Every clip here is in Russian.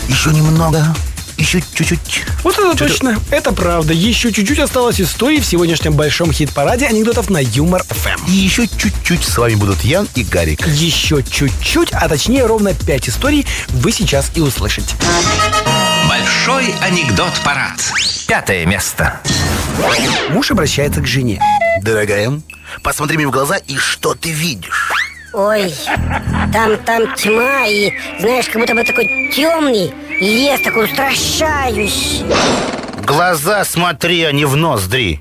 Еще немного. Еще чуть-чуть. Вот это точно, это правда. Еще чуть-чуть осталось истории в сегодняшнем большом хит-параде анекдотов на Юмор ФМ. И еще чуть-чуть с вами будут Ян и Гарик. Еще чуть-чуть, а точнее ровно 5 историй вы сейчас и услышите. Большой анекдот-парад. 5 место. Муж обращается к жене. Дорогая, посмотри мне в глаза, и что ты видишь? Ой, там тьма, и, знаешь, как будто бы такой темный лес, такой устрашающий. В глаза смотри, а не в ноздри.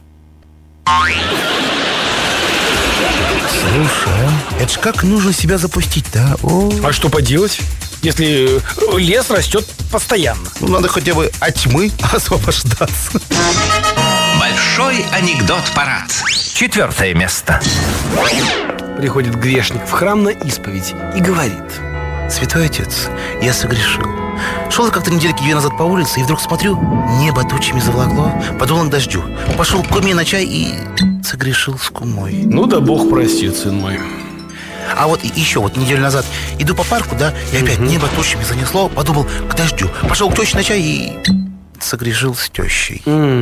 Слушай, это ж как нужно себя запустить-то? А что поделать, если лес растет постоянно? Надо хотя бы от тьмы освобождаться. Большой анекдот-парад. 4 место. Приходит грешник в храм на исповедь и говорит: Святой отец, я согрешил. Шел как-то недельки 2 назад по улице, и вдруг смотрю, небо тучами заволокло, подуло к дождю. Пошел к куме на чай и согрешил с кумой. Ну да бог простит, сын мой. А вот еще неделю назад иду по парку, да, и опять небо тучами занесло, подумал к дождю. Пошел к теще на чай и согрешил с тещей.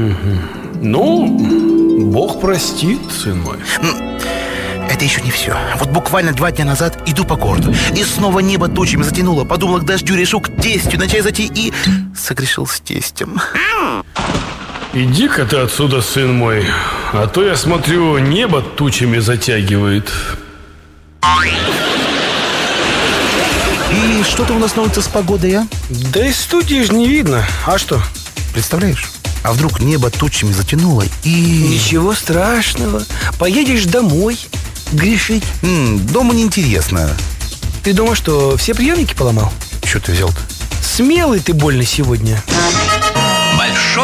Ну, бог простит, сын мой. Это еще не все. Вот буквально 2 дня назад иду по городу, и снова небо тучами затянуло. Подумал к дождю, решил к тестю на чай зайти и согрешил с тестем. Иди-ка ты отсюда, сын мой, а то, я смотрю, небо тучами затягивает. И что-то у нас на улице с погодой, а? Да из студии же не видно. А что? Представляешь? А вдруг небо тучами затянуло и... Ничего страшного. Поедешь домой грешить. Дома неинтересно. Ты дома что, все приемники поломал? Что ты взял-то? Смелый ты больно сегодня.